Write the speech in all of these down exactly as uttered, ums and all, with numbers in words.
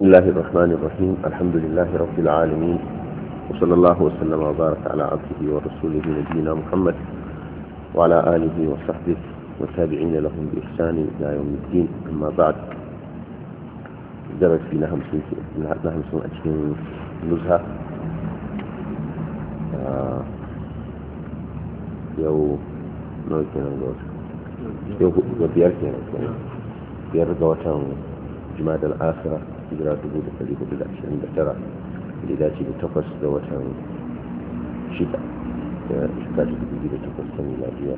الله الرحمن الرحيم. الحمد لله رب العالمين، وصلى الله وسلم وبارك على عبده ورسوله نبينا محمد وعلى آله وصحبه والتابعين لهم بإحسان إلى يوم الدين. أما بعد، درس فينا همسون همسون أجهن نزهة آه يو نوع كنا نقول يو وبيار كنا بيار قوتان جماد الآخرة إجراء دبود الفريق بالعشرين بترى لذاتي بتقص قوتان شتاء شكاش دبود بتقص ميلادية.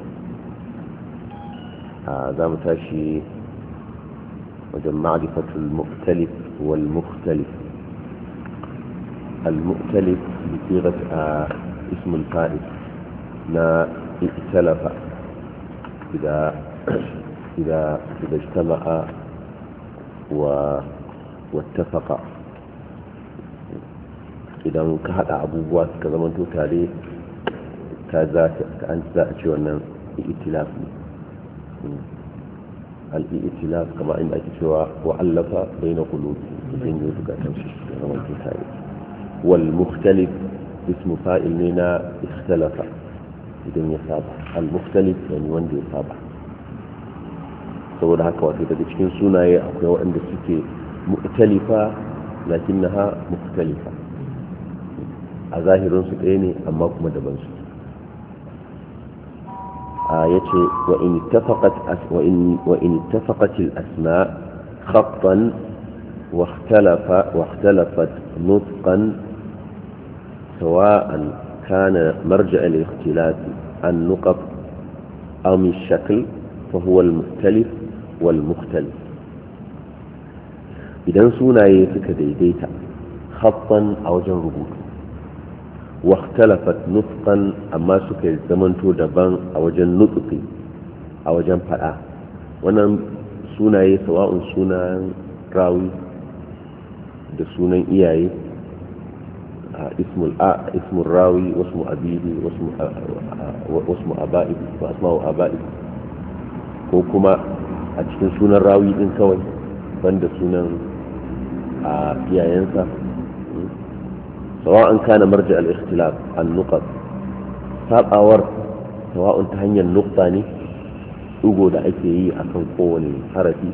هذا متاشي وجم معرفة المختلف والمختلف. المختلف بصيغة آه اسم الفائل لا ائتلف إذا إذا إذا اجتمع و واتفق. إذا كهذا أبوات كذا من توتالي كذا كأنت ذات شو ائتلاف. الائتلاف كما عند أكتشوا وألف بين قلوب بين يوتك تمشي كما توتالي. والمختلف اسم فاعل لنا اختلف إذا يصابح. المختلف يعني وندي يصابح. saboda haka wato daga cikin sunaye akwai waɗanda suke mu'talifa lakinnaha mukhtalifa, a zahirin su ɗaya ne amma kuma daban su. a yace wa in ittafaqat wa in wa in ittafaqat al asma khattan wa ikhtalafa wa ikhtalafat nutqan sawa'an kana marja' al ikhtilaf an nuqat aw min shakl fa huwa al mukhtalif والمختلف. idan sunaye suka daidaita khattan a wajen rubutu wa ikhtalafat nutqan amma suka zamanto daban a wajen nutqi a wajen fada, wannan sunaye sawa'un sunan rawi da sunan iyaye ismul a ismul rawi wasmu abihi wasmu wasmu aba'i wa asma'u aba'i, ko kuma a cikin sunan rawi din kawai banda sunan a iyayensa. sawa'an kana marja al-ikhtilaf an-nuqat, sabawar sawa'un ta hanyar nuqta ne dugo da ake yi akan kowane harafi,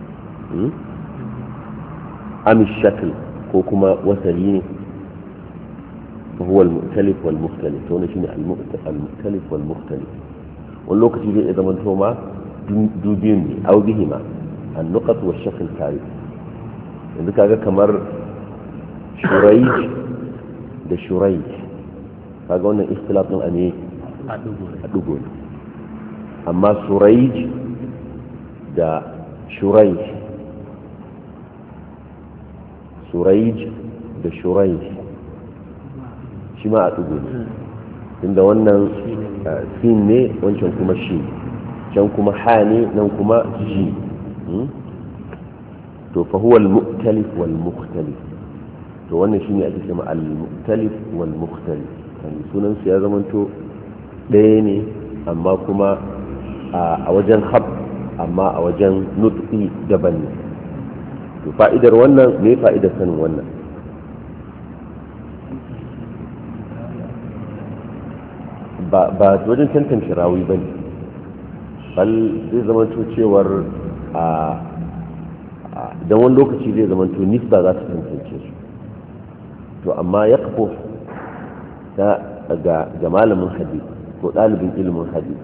am shakl ko kuma wasali ne, huwa al-mu'talif wal-mukhtalif. to ne shine al-mu'talif wal-mukhtalif. wani lokaci zai zama to ma dubin ne au bihima an-nuqat wa shakl tare. yanzu kaga kamar shuraij da shuraij, kaga wannan ikhtilaf din ane a dugo ne, amma shuraij da shuraij shuraij da shuraij shi ma a dugo ne, tunda wannan sin ne wancan kuma shi, can kuma ha ne nan kuma ji. to fa huwa al-mu'talif wal mukhtalif. to wannan shine ake cewa al-mu'talif wal mukhtalif, yani sunan su ya zamanto ɗaya ne amma kuma a wajen hab amma a wajen nutqi daban ne. to fa'idar wannan me fa'idar sanin wannan? ba ba wajen tantance rawi bane, bal zai zamanto cewar a don wani lokaci zai zamanto nisba za ta tantance su. to amma ya kafo ga malamin hadith ko ɗalibin ilimin hadith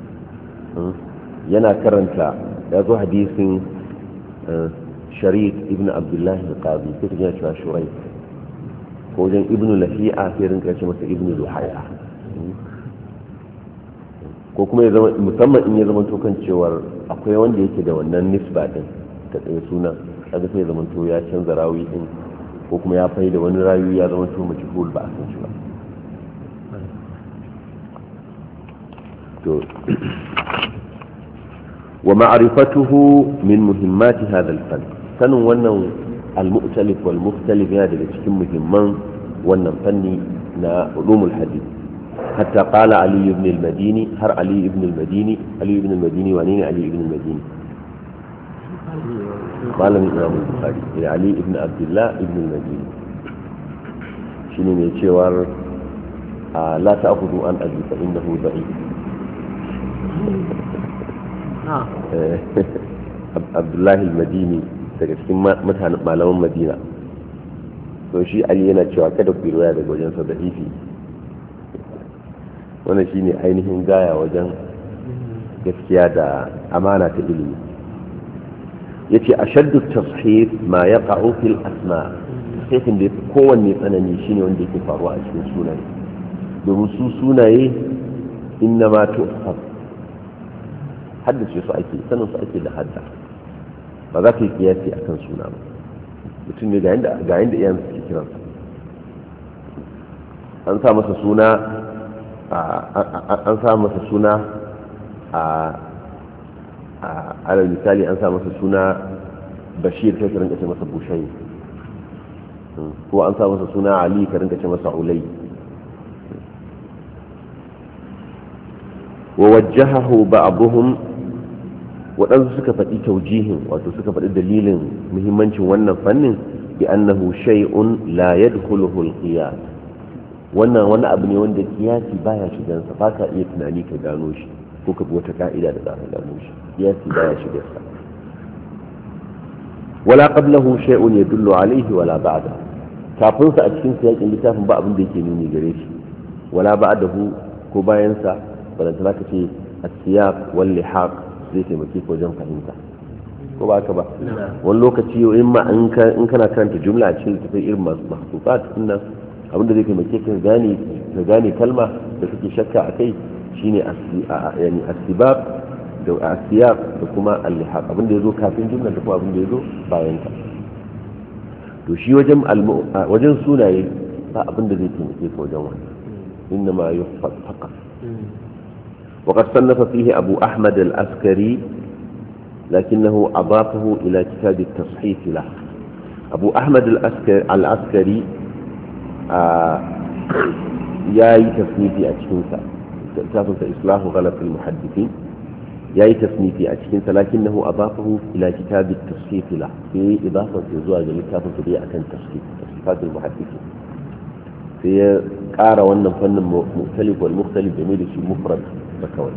yana karanta, ya zo hadisin sharik ibn abdullahi al-qadi sai ta gina cewa shurai, ko wajen ibn lafi'a sai rinka ce masa ibn luhaya, ko kuma ya zama musamman in ya zama to kan cewar akwai wanda yake da wannan nisba din ta tsaye suna, kaga sai ya zama to ya canza rawi din, ko kuma ya fai da wani rawi ya zama to majhul ba a san shi ba. to wa ma'rifatuhu min muhimmati hadha al-fan, sanin wannan al-mu'talif wal mukhtalif yana daga cikin muhimman wannan fanni na ulumul hadith. حتى قال علي بن المديني هر علي بن المديني علي بن المديني وانين علي بن المديني malamin imam al-bukhari ya ali ibn abdullah ibn al-madini shine mai cewar la ta'khudhu an abi fa innahu da'if abdullah al-madini daga cikin mutanen malaman madina to shi ali yana cewa kada ku riwaya daga wajen sa da'ifi wannan shine ainihin gaya wajen gaskiya da amana ta ilimi yace ashaddu tashhif ma yaqa'u fil asma tashhifin da kowanne tsanani shine wanda yake faruwa a cikin sunaye domin su sunaye inna ma tuhfaz haddace su ake sanin su ake da hadda ba za ka yi kiyasi akan suna ba mutum ne ga yanda ga yanda iyayen suke kiransa an sa masa suna an sa masa suna a alal misali an sa masa suna bashir kai ka rinka ce masa bushayi ko an sa masa suna ali ka rinka ce masa ulai wa wajjahahu ba'dhum waɗansu suka faɗi taujihin wato suka faɗi dalilin muhimmancin wannan fannin bi annahu shay'un la yadkhuluhu al-qiyas wannan wani abu ne wanda kiyasi baya shigansa ba ka iya tunani ka gano shi ko ka bi wata ka'ida da za ka gano shi kiyasi baya shigarsa wala qablahu shay'un yadullu alayhi wala ba'da kafin sa a cikin siyakin littafin ba abin da yake nuni gare shi wala ba'dahu ko bayan sa balanta zaka ce as-siyaq wal lihaq zai taimake ka wajen fahimta ko ba ka ba wani lokaci in ma in kana karanta jumla a cikin littafin irin masu mahsubat dinnan abinda zai taimake ka gane ka gane kalma da kake shakka a kai shine yani asbab da asiyaq da kuma al-lihaq abinda yazo kafin jumla da kuma abinda yazo bayan ta to shi wajen wajen sunaye ba abinda zai taimake ka wajen wannan inma yuhfaz faqat وقد صنف فيه أبو أحمد العسكري لكنه أضافه إلى كتاب التصحيف له أبو أحمد العسكري آه ياي تصنيفي أتشكنسا تافنسا إصلاح غلط المحدثين ياي تصنيفي أتشكنسا لكنه أضافه إلى كتاب التصحيف له في إضافة زواج لتافنسا بيئة تصحيف تصحيفات المحدثين في قارة وأن فن مختلف والمختلف جميل شيء مفرد بكوي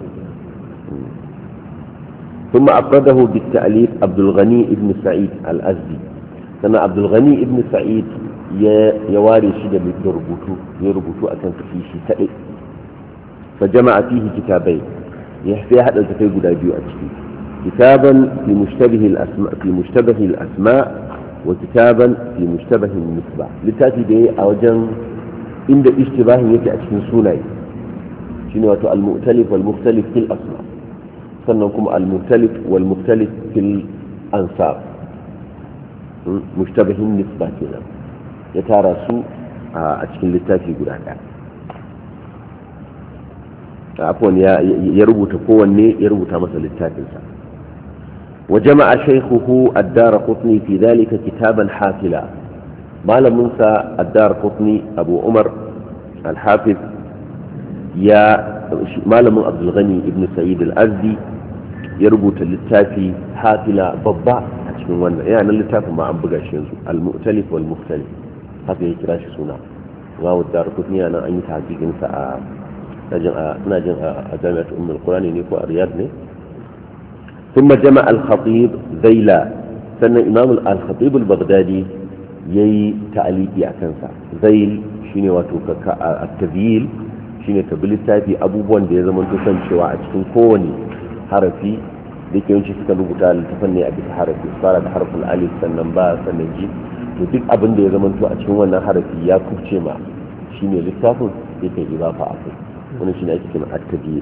ثم أفرده بالتأليف عبد الغني ابن سعيد الأزدي كان عبد الغني ابن سعيد يواري شيء يربطه يربطه أكن في شيء تأليف فجمع فيه كتابين يحفي أحد الكتاب قدابيو أجفي كتابا في مشتبه الأسماء في مشتبه الأسماء وكتابا في مشتبه النسبة لتأتي به أوجن عند اشتباه يكي أجفن سوناي شنو المؤتلف والمختلف في الأسماء سنكم المؤتلف والمختلف في الأنساب مشتبه النسبة كذا يتارسوا أجفن لتأتي قدابيو عفوا يربط كوني يربط مثل التاكلسا وجمع شيخه الدار قطني في ذلك كتابا حافلا ما لم ننسى الدار قطني أبو عمر الحافظ يا ما لم عبد الغني ابن سعيد الأزدي يربط التافي حافلا ضبع يعني التافي ما عم بقى شيء المؤتلف والمختلف هذا يكراش سنة غاو الدار قطني أنا أي تعزيق نساء ناجن جامعة أم القرآن نيكو الرياض ني ثم جمع الخطيب ذيلا سنة إمام الخطيب البغدادي يي تعليقي أكنسا ذيل شيني واتو التذييل شيني تبليسا في أبوبوان دي زمن تسان شواء أجتن كوني حرفي دي كي ينشي سكا لغتا لتفني أبي حرفي صارت حرف الألف سنن با سنن جي ودك أبن دي زمن تو أجتن وانا حرفي يا كوشي ما شيني لتافن يكي إضافة أكي ونشين أجتن التذييل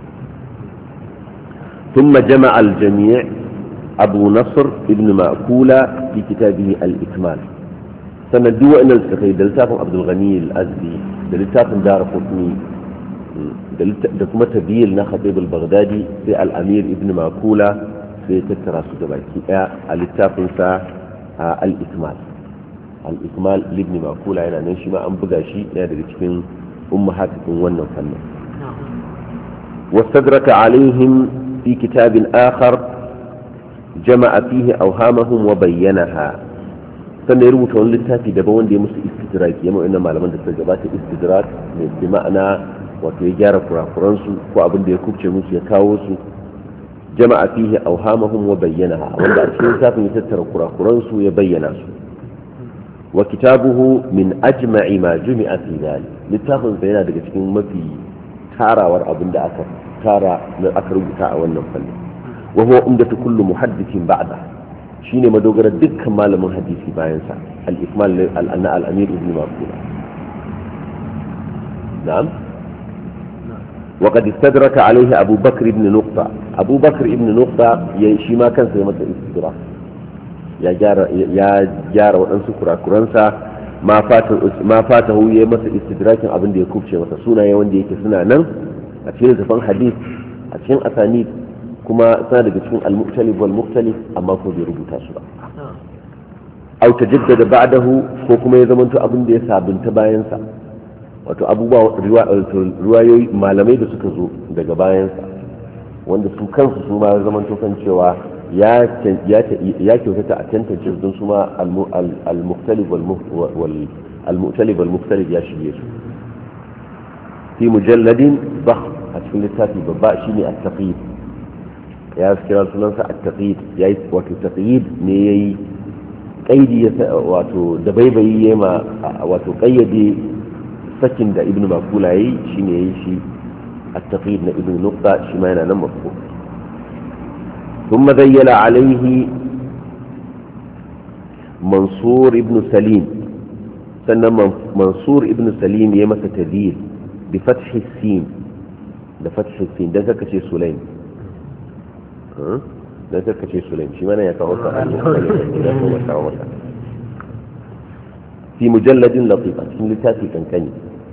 ثم جمع الجميع أبو نصر ابن مأكولة في كتابه الإكمال سندوا إن الفقه دلتاكم عبد الغني الأزدي دلتاكم دار قطني دلتاكم تبيل نخطيب البغدادي في الأمير ابن مأكولة في تتراس دباكي دلتاكم سا الإكمال الإكمال لابن مأكولة يعني نشي ما أنبغى شيء يعني لتكون أمهاتكم ونن فنن واستدرك عليهم في كتاب آخر jama'a fihi awhamahum wa bayyanaha sannan ya rubuta wani littafi daban wanda ya musu istidrak ya ma'ana malaman da suka gabata istidrak ne bi ma'ana wato ya gyara kurakuransu ko abin da ya kubce musu ya kawo su jama'a fihi awhamahum wa bayyanaha wanda a cikin littafin ya tattara kurakuransu ya bayyana su wa kitabuhu min ajma'i ma jumi'a fi dhalik littafin sa yana daga cikin mafi tarawar abin da aka tara aka rubuta a wannan fanni wa huwa umdatu kullu muhaddithin ba'da shine madogarar dukkan malamin hadisi bayan sa al-ikmal al-anna al-amir ibn maqula na'am wa qad istadraka alayhi abu bakr ibn nuqta abu bakr ibn nuqta ya shi ma kansa ya masa istidrak ya gyara ya gyara wadansu kurakuransa ma fata ma fatahu ya masa istidrakin abin da ya kubce masa sunaye wanda yake suna nan a cikin zafan hadith a cikin asanid kuma suna daga cikin al-mukhtalif wal mukhtalif amma ko bai rubuta su ba aw tajaddada ba'dahu ko kuma ya zamanto abin da ya sabunta bayan sa wato abubuwa riwayoyi malamai da suka zo daga bayan sa wanda su kansu su ma zamanto kan cewa ya ya ya kyautata a tantance don su ma al-mukhtalif wal al-mukhtalif wal mukhtalif ya shige su fi mujalladin bakh a cikin littafi babba shine at-taqyid ya kira sunansa at-taqyid yayi wato taqyid ne yayi kaidi wato da baibayi yayi ma wato kayyade sakin da ibnu makula yayi shine yayi shi at-taqyid na ibnu nuqta shi ma yana nan mafko thumma zayyala alayhi mansur ibn salim sannan mansur ibn salim yayi masa tadhil bi fathi sin da fathi sin dan kaka ce sulaim dan kaka ce sulaim shi mana ya kawo sa في مجلد لطيف في لتاتي كنكني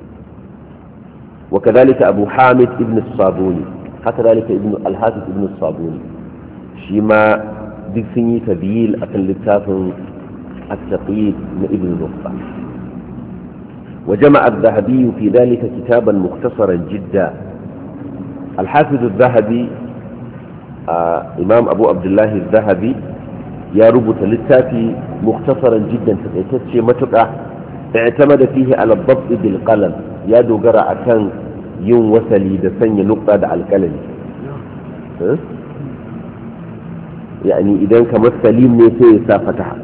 وكذلك أبو حامد ابن الصابوني كذلك ابن الحافظ ابن الصابوني شيما دفني تبيل أكل لتاف التقييد من ابن النقطة وجمع الذهبي في ذلك كتابا مختصرا جدا الحافظ الذهبي آه إمام أبو عبد الله الذهبي يا ربط للتافي مختصرا جدا تتشي متقع اعتمد فيه على الضبط بالقلم يا دوغرا أكان يوم وسلي دسني نقطة على القلم يعني إذا كمر سليم نيسي سافتها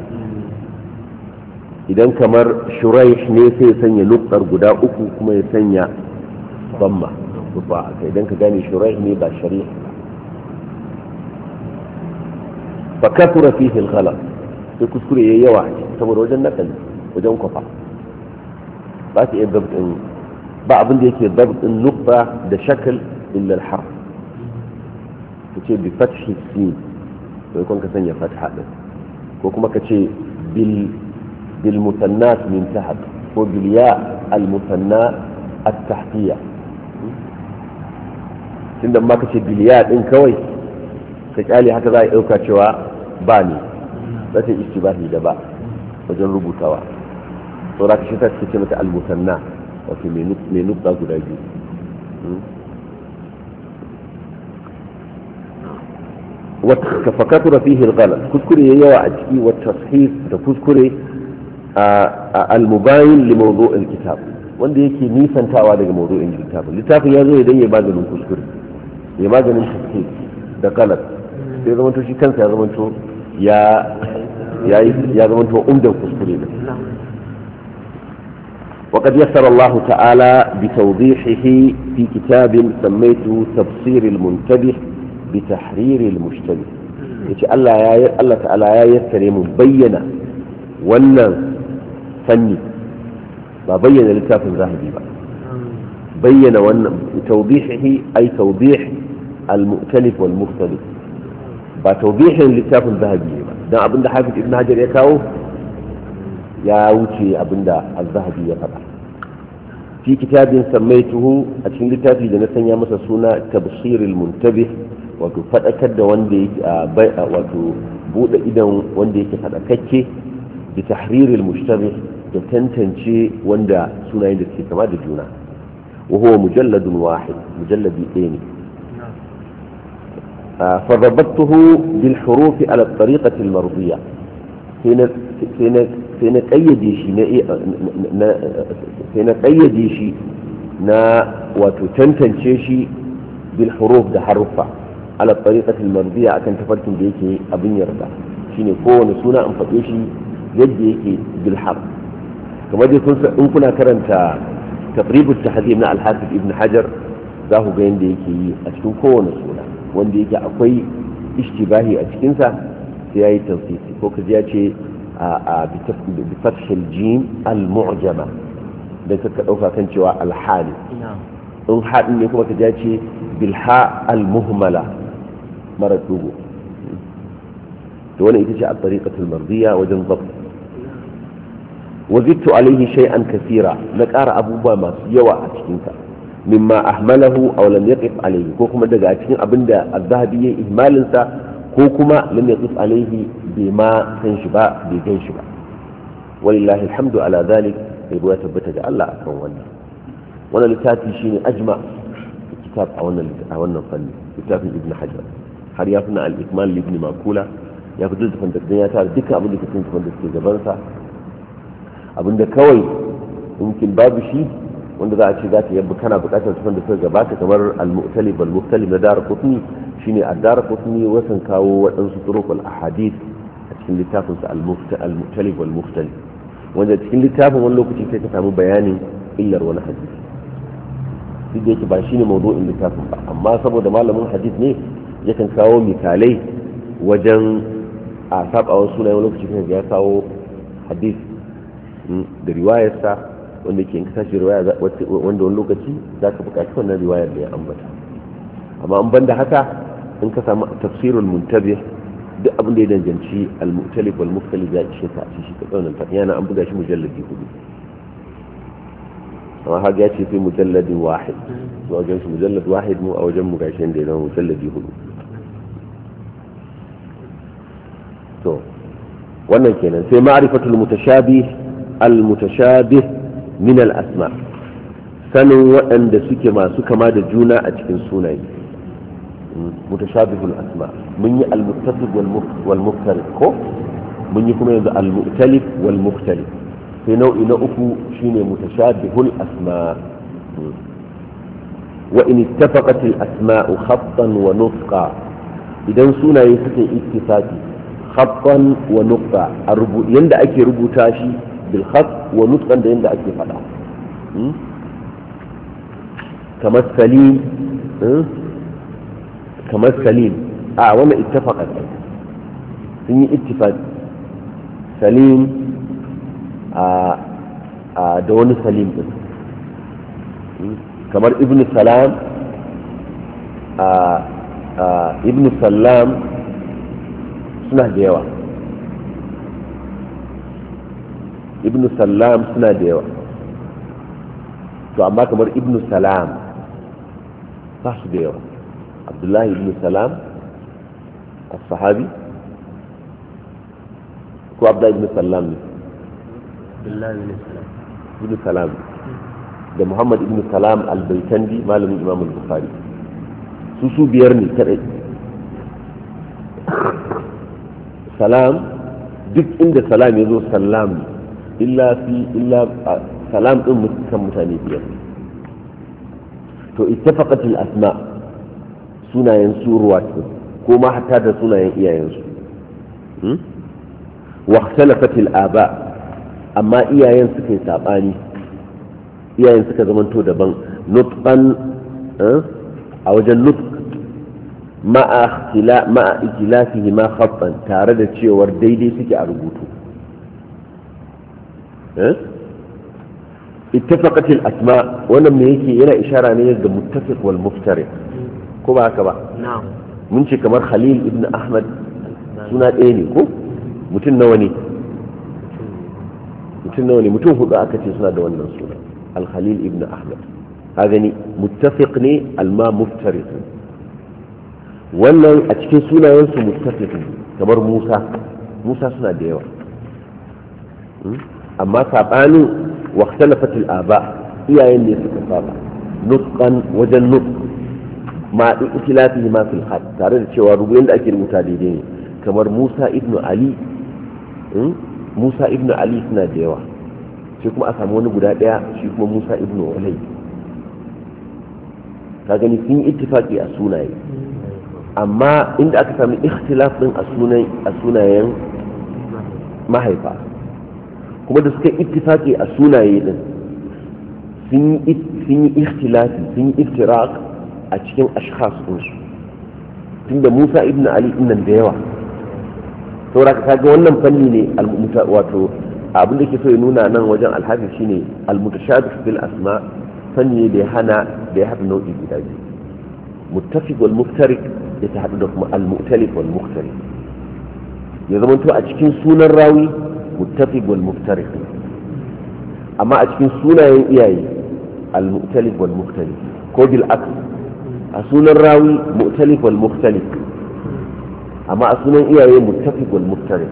إذا كمر شريح نيسي سني نقطة قداء أكو كما يسني ضمة إذا كجاني شريح نيبا شريح فكثر فيه الغلط sai kuskure ya yawa saboda wajen nakali wajen kwafa ba su iya dabtin ba abin da yake dabtin nukta da shakal illa al-harf ka ce bi fathi sin sai kun ka sanya fatha din ko kuma ka ce bil bil mutannat min taht ko bil ya al mutanna at-tahtiyya tunda ma ka ce bil ya din kawai ka kyale haka za a dauka cewa ba ne za ta istibahi da ba wajen rubutawa to za ka shi ta ce mata almusanna wato mai nukta guda biyu wata fakatura fihi al-ghalat kuskure yayi yawa a ciki wa tashif da kuskure al-mubayin li mawdu' al-kitab wanda yake nisantawa daga mawdu'in kitab littafin ya zo idan ya maganin kuskure ya maganin tashif da ghalat sai zama to shi kansa ya zama to ya ya zama to umdan kuskure ne وقد يسر الله تعالى بتوضيحه في كتاب سميته تبصير المنتبه بتحرير المشتبه yace Allah ya Allah ta'ala ya yassare mu bayyana wannan fanni ba bayyana littafin zahabi ba bayyana wannan tawdihihi ay tawdih al-mu'talif wal-mukhtalif ba tawdihin littafin zahabi ba dan abinda Hafiz Ibn Hajar ya kawo ya wuce abinda az-zahabi ya faɗa fi kitabin sammaituhu a cikin littafi da na sanya masa suna tabshir al-muntabih wato fadakar da wanda yake wato bude idan wanda yake fadakakke bi tahrir al-mushtabih da tantance wanda sunayen da suke kama da juna wa huwa mujalladun wahid mujalladi ɗaya ne فضبطته بالحروف على الطريقة المرضية سينا قيدي شي سينا قيدي شي نا وتتنتنشي شي بالحروف ده حرفة على الطريقة المرضية أكن تفركن بيكي أبن يرضى شيني كون سونا أنفقيشي يدي بالحرف كما دي كنا كرنت تقريب التحذير من الحافظ ابن حجر ذاه بين ديكي أتكون كون سونا wanda yake akwai ishtibahi a cikinsa sai ya yi tausisi ko ka ya ce a bifathil jim al-mu'jama da ka ɗauka kan cewa alhali in haɗin ne kuma ka ya ce bilha al-muhmala mara dugo to wani ita ce a tariqatul mardiya wajen zabt wazittu alaihi shay'an kathira na ƙara abubuwa masu yawa a cikinsa mimma ahmalahu aw lam yaqif alayhi ko kuma daga cikin abinda az-zahabi ya ihmalin sa ko kuma lam yaqif alayhi bai ma san shi ba bai gan shi ba walillahi alhamdu ala dhalik sai ya tabbata ga Allah akan wannan wannan littafi shine ajma kitab a wannan a wannan fanni littafin ibn hajar har ya fina al-ikmal ibn makula ya fi dukkan da ya tara dukkan abin da ke cikin da suke gaban sa abinda kawai mumkin babu shi wanda za a ce za ta yabba kana bukatar tufan da suka gabata kamar al-mu'talib al-mukhtalif na dara qutni shine ad-dara qutni wasan kawo waɗansu turuqul ahadith a cikin littafin sa al-mu'talib wal-mukhtalif wanda cikin littafin wani lokaci sai ka samu bayanin illar wani hadisi duk da yake ba shine mawdu'in littafin ba amma saboda malamin hadith ne yakan kawo misalai wajen a sabawa sunayen wani lokaci kan ya kawo hadith da riwayarsa wanda ke in ka tashi riwaya wanda wani lokaci za ka buƙaci wannan riwayar da ya ambata amma an banda haka in ka samu tafsirul muntabih duk abin da ya danganci al-mu'talif wal mukhtalif ya ishe ka shi ka tsaunan ta yana an buga shi mujalladi hudu amma haka ya ce sai mujalladin wahid a wajen shi mujallad wahid mu a wajen mu gashi da ya zama mujalladi hudu to wannan kenan sai ma'rifatul mutashabih al-mutashabih min al-asma sanin waɗanda suke masu kama da juna a cikin sunaye mutashabihul asma mun yi al-muttafiq wal mukhtalif ko mun yi kuma yanzu al-mu'talif wal mukhtalif sai nau'i na uku shine mutashabihul asma wa in ittafaqat al-asma'u khattan wa nutqa idan sunaye suke ittifaqi khattan wa nutqa yanda ake rubuta shi bil khat wa nutqan da yanda ake fada kamar salim kamar salim a wannan ittafaqat sun yi ittifaq salim a da wani salim din kamar ibn salam a ibn salam suna da yawa ibn salam suna da yawa to amma kamar ibn salam ba su da yawa abdullahi ibn salam as-sahabi ko abdullahi ibn salam ne abdullahi ibn salam ibn salam da muhammad ibn salam al-baitandi malamin imam al-bukhari su su biyar ne kadai salam duk inda salam ya zo salam illa fi illa salam din kan mutane biyar to ittafaqat al-asma sunayen suruwa ko ma hatta da sunayen iyayensu wa ikhtalafat al-aba amma iyayen suka yi sabani iyayen suka zamanto daban nutqan a wajen nutq ma'a ikhtila ma'a ikhtilafihi ma khattan tare da cewar daidai suke a rubutu اتفقت الاسماء wannan me yake yana ishara ne ga muttafiq wal muftariq ko ba haka ba na'am mun ce kamar Khalil ibn Ahmad suna ɗaya ne ko mutum nawa ne mutum nawa ne mutum hudu aka ce suna da wannan suna al-Khalil ibn Ahmad haka ne muttafiq ne alma muftariq wannan a cikin sunayen su muttafiq kamar Musa Musa suna da yawa amma sabanin واختلفت الآباء iyayen ne suka saba nutqan wajen nutq ma ikhtilafi ma fil khat tare da cewa rubutun da ake rubuta daidai ne kamar Musa ibn Ali Musa ibn Ali suna da yawa shi kuma a samu wani guda daya shi kuma Musa ibn Ulay ka gani sun yi ittifaqi a sunaye amma inda aka sami ikhtilaf din a sunayen a sunayen mahaifa kuma da suka ittifaqi a sunaye din sun yi ikhtilafi sun yi iftiraq a cikin ashkhas ɗinsu tunda Musa ibn Ali nan da yawa saboda ka ga wannan fanni ne wato abin da ke so ya nuna nan wajen alhafi shine almutashabih bil asma fanni ne da ya hana da ya haɗa nau'i guda biyu muttafiq wal muftarik da ta haɗu da kuma almu'talif wal mukhtalif ya zama to a cikin sunan rawi muttafiq wal muftarik amma a cikin sunayen iyaye almu'talif wal mukhtalif ko bil aks a sunan rawi mu'talif wal mukhtalif amma a sunan iyaye muttafiq wal muftarik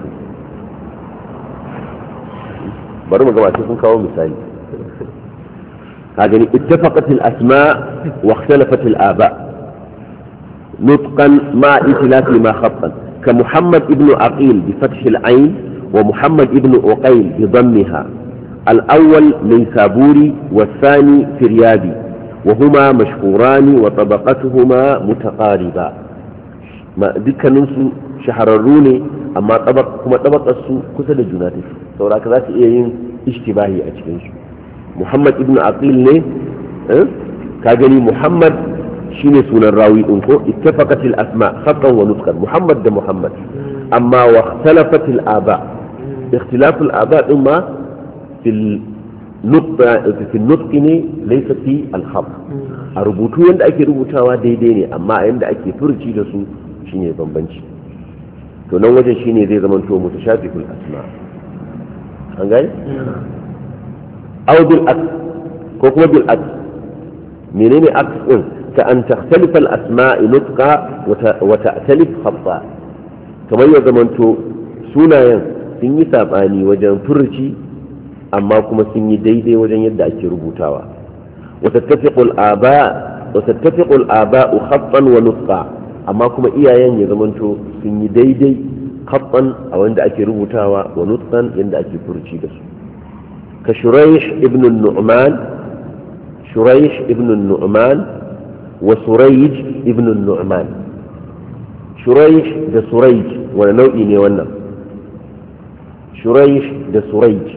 bari mu gaba sun kawo misali ka gani ittafaqat al asma wa ikhtalafat al aba nutqan ma itilaf ma khattan ka muhammad ibn aqil bi fath al ain wa muhammad ibn uqayl bi dammiha al awwal naysaburi wa thani firyadi وهما مشهوران وطبقتهما متقاربة ما دكانسو شهرروني أما طبق كما طبق السو كسد جناتي سورا كذا إيه اشتباهي أشكنش محمد ابن عقيل نه أه؟ كاجني محمد شيني سون الراوي أنكو اتفقت الأسماء خطا ونطقا محمد ده محمد أما واختلفت الآباء اختلاف الآباء إما في ال في النطق ne laisa fi alhaq a rubutu yanda ake rubutawa daidai ne amma yanda ake furci da su shine bambanci to nan wajen shine zai zama to mutashabihul asma an gani aw bil aks ko kuma bil aks menene aks din ka an takhtalifa al asma nutqa wa ta'talif khatta kamar ya zama to sunayen sun yi sabani wajen furci amma kuma sun yi daidai wajen yadda ake rubutawa watattafiqul aba watattafiqul aba'u khattan wa nutqa amma kuma iyayen ya zamanto sun yi daidai khattan a wanda ake rubutawa wa nutqan yadda ake furuci da su ka shuraih ibn an-nu'man shuraih ibn an-nu'man wa surayj ibn an-nu'man shuraih da surayj wani nau'i ne wannan shuraih da surayj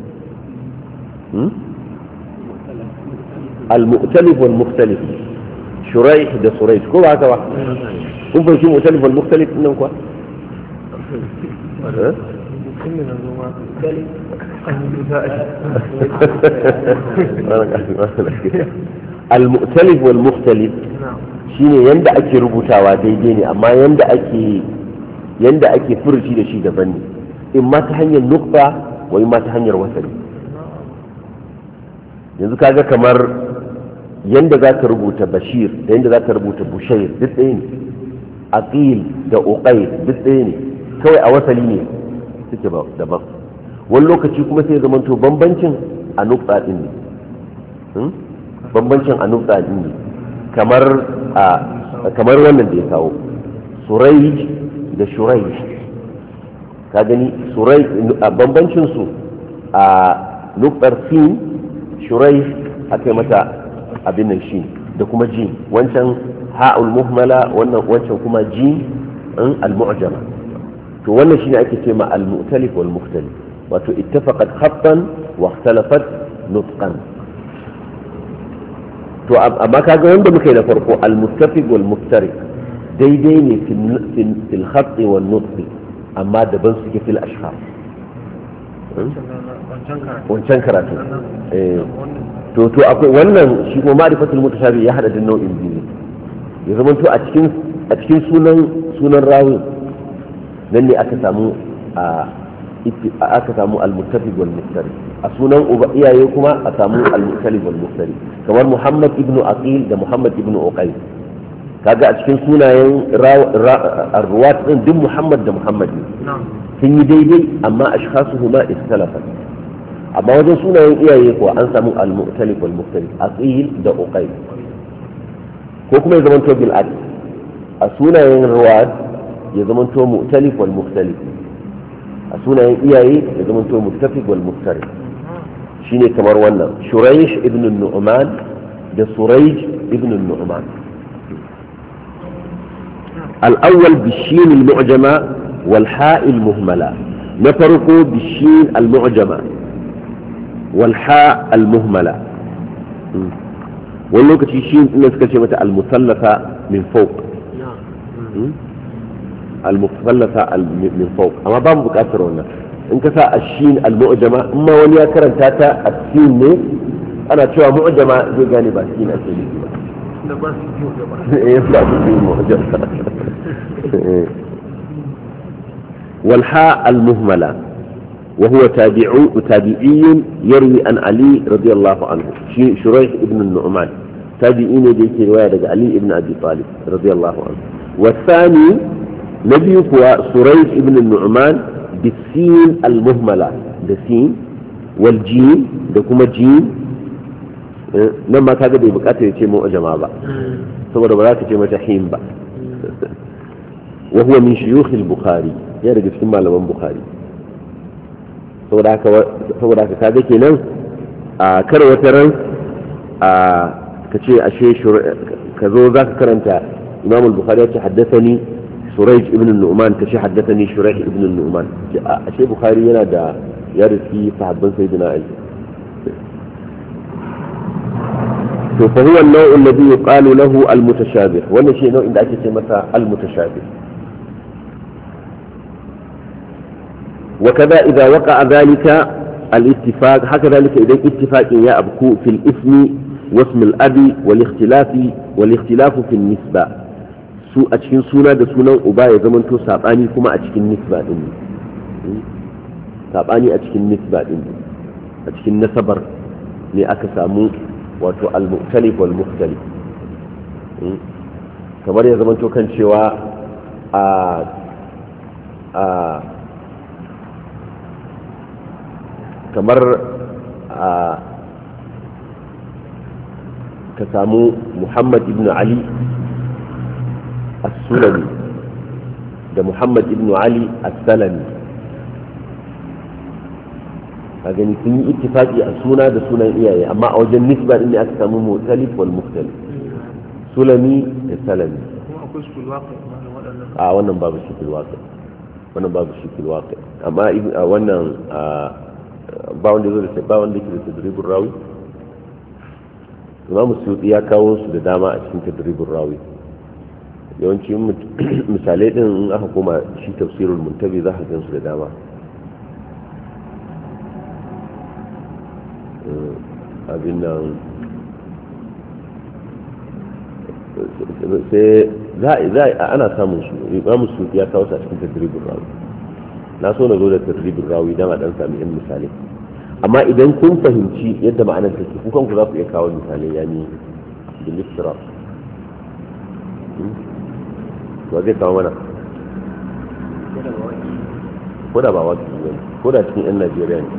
المؤتلف والمختلف شريح ده سريج كل هذا واحد هم في مؤتلف والمختلف انهم كوا المؤتلف والمختلف shine yanda ake rubutawa daidai ne amma yanda ake yanda ake furuci da shi daban ne in ma ta hanyar nukta wa in ma ta hanyar wasali yanzu kaga kamar yanda za ka rubuta bashir da yanda za ka rubuta bushair duk ɗaya ne aqil da uqayl duk ɗaya ne kawai a wasali ne suke daban wani lokaci kuma sai zama to bambancin a nukta din ne bambancin a nukta din ne kamar a kamar wannan da ya kawo surayj da shurayj ka gani surayj bambancin su a nuktar sin shurai aka mata abin nan shi da kuma jin wancan ha'ul muhmala wannan wancan kuma jin an al-mu'jama to wannan shine ake cewa al-mu'talif wal mukhtalif wato ittafaqat khattan wa ikhtalafat nutqan to amma kaga wanda muka yi na farko al-muttafiq wal muftarik daidai ne fil khatt wal nutq amma daban suke fil ashhar wancan karatu to to akwai wannan shi kuma ma'rifatul mutashabi ya hada da nau'in biyu ya zama to a cikin a cikin sunan sunan rawi nan ne aka samu a aka samu al-muttafiq wal muftari a sunan uba iyaye kuma a samu al-mukhtalif wal muftari kamar Muhammad ibn Aqil da Muhammad ibn Uqayl kaga a cikin sunayen ar-ruwat din duk Muhammad da Muhammad ne sun yi daidai amma ashkhasuhuma ikhtalafa amma wajen sunayen iyaye kuwa an samu al-mu'talif wal mukhtalif aqil da uqayl ko kuma ya zamanto bil aks a sunayen ruwad ya zamanto mu'talif wal mukhtalif a sunayen iyaye ya zamanto muttafiq wal muftarid shine kamar wannan shuraish ibn nu'man da surayj ibn nu'man al-awwal bishin al-mu'jama wal ha' al-muhmala na farko bishin al-mu'jama wal ha' al-muhmala wani lokaci shi ne suka ce mata al-musallafa min fawq al-musallafa min fawq amma ba mu buƙatar wannan in ka sa ashin al-mu'jama in ma wani ya karanta ta asin ne ana cewa mu'jama zai gane ba sin ake nufi ba da ba su biyo gaba eh ba su biyo mu'jama wal ha al-muhmala وهو تابعي تابعي يروي عن علي رضي الله عنه شريح ابن النعمان تابعين يجي رواية علي ابن أبي طالب رضي الله عنه والثاني نبي هو شريح ابن النعمان بالسين المهملة بالسين والجيم دكما جيم لما كذا بيبقى يتم جماعة بقى ثم ربنا يتم جحيم بقى وهو من شيوخ البخاري يرجع في مالهم بخاري saboda haka kaga kenan a kar wata ran a kace ashe ka zo zaka karanta Imam al-Bukhari ya ce haddathani Surayj ibn Nu'man kace haddathani Shuraih ibn Nu'man ashe Bukhari yana da ya rufi sahabban sayyidina Ali to fa huwa an-naw' alladhi yuqalu lahu al-mutashabih wannan shi nau'in da ake ce masa al-mutashabih وكذا إذا وقع ذلك الاتفاق هكذا ذلك إذا اتفاق يا أبكو في الاسم واسم الأب والاختلاف والاختلاف في النسبة سو أتشكين سونا دا سونا أبا يزمن تو سابعني كما أتشكين نسبة إني سابعني أتشكين نسبة إني أتشكين نسبر لأكسامو واتو المختلف والمختلف كما يزمن تو كان شوا آه آه kamar a ka samu Muhammad ibn Ali as-Sulami da Muhammad ibn Ali as-Salami a gani sun yi ittifaqi a suna da sunan iyaye amma a wajen nisba din ne aka samu mu'talif wal mukhtalif Sulami da Salami kuma akwai shi waqi a wannan babu shi waqi wannan babu shi waqi amma wannan ba wanda zo da ba wanda ke da tadribul rawi Imam Suyuti ya kawo su da dama a cikin tadribul rawi yawanci misalai din in aka koma shi tafsirul muntabi za ka gan su da dama abin nan sai za a ana samun su Imam Suyuti ya kawo su a cikin tadribul rawi na so na zo da tadribul rawi dan a dan sami in misali amma idan kun fahimci yadda ma'anar take ku kanku za ku iya kawo misalai yani bil istiraf to zai kawo mana ko da ba waki ne ko da cikin yan Najeriya ne